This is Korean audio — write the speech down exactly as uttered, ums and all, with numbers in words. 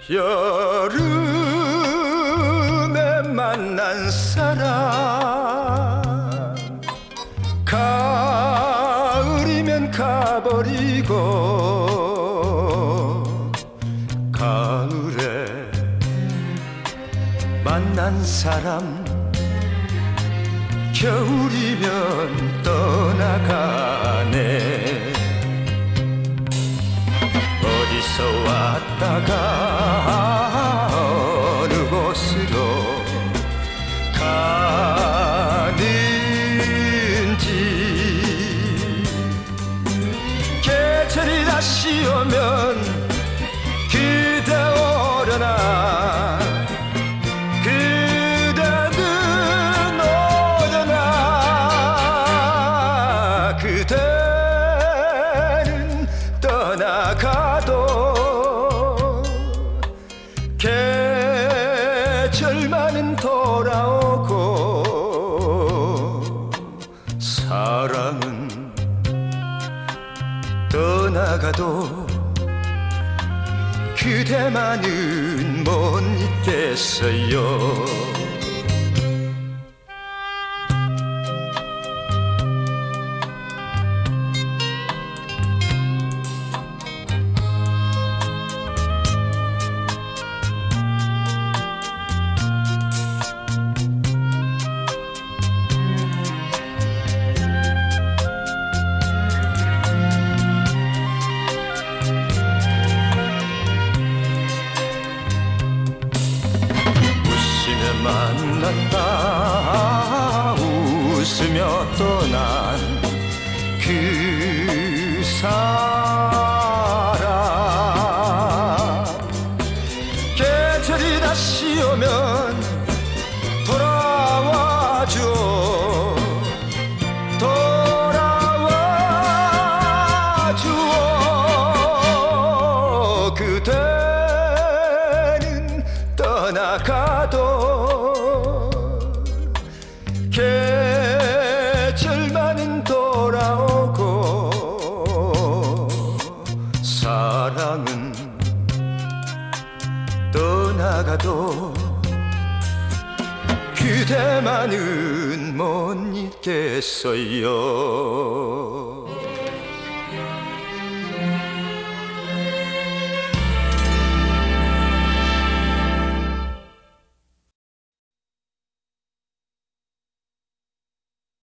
여름에 만난 사람 가을이면 가버리고 가을에 만난 사람 겨울이면 떠나가네. 어디서 왔다가 어느 곳으로 가는지 계절이 다시 오면 그대 오려나 그대는 오려나 그대는 떠나가도 계절만은 돌아오고 사랑은 떠나가도 그대만은 못 잊겠어요. 만났다 웃으며 떠난 그 사람 계절이 다시 오면 돌아와줘 돌아와줘 그대는 떠나가도 계절만은 돌아오고 사랑은 떠나가도 그대만은 못 잊겠어요.